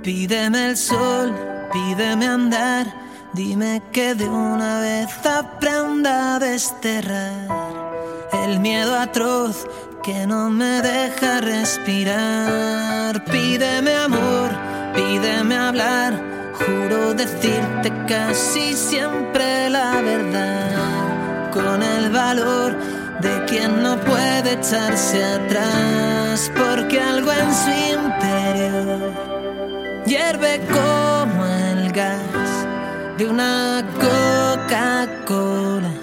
Pídeme el sol, pídeme andar, dime que de una vez aprenda a desterrar el miedo atroz que no me deja respirar. Pídeme amor, pídeme hablar, juro decirte casi siempre la verdad, con el valor de quien no puede echarse atrás, porque algo en su interior hierve como el gas de una Coca-Cola.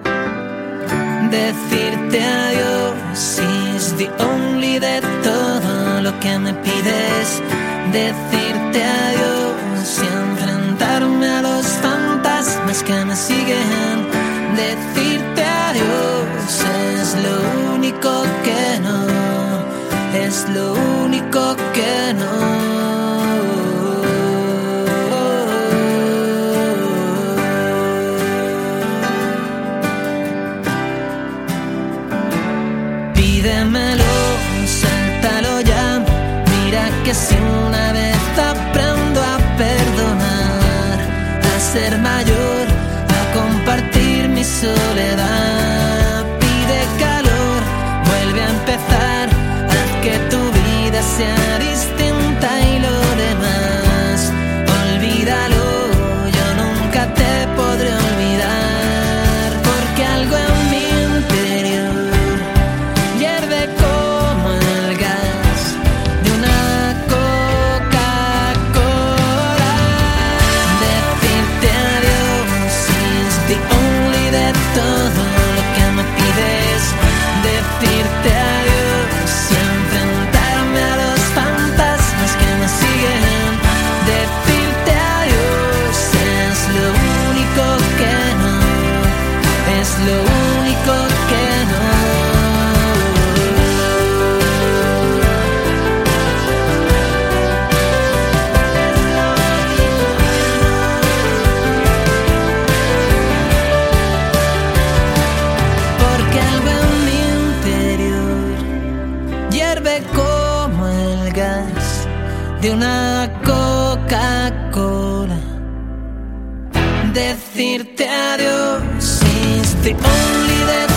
Decirte adiós is the only de todo lo que me pides. Decirte adiós y enfrentarme a los fantasmas que me siguen. Decirte adiós es lo único que no, es lo único que no. Pídemelo, suéltalo ya. Mira que si una vez aprendo a perdonar, a ser mayor, a compartir mi soledad. Pide calor, vuelve a empezar, haz que tu vida sea distinta y lo demás, olvídalo, yo nunca te podré olvidar, porque algo en mi interior hierve como el gas de una Coca-Cola. Decirte adiós is the only de todo lo que me pides. Decirte adiós y enfrentarme a los fantasmas que me siguen. Decirte adiós es lo único que no, es lo único que no. Porque algo en mi interior hierve como el gas de una Coca-Cola. Decirte adiós is the only de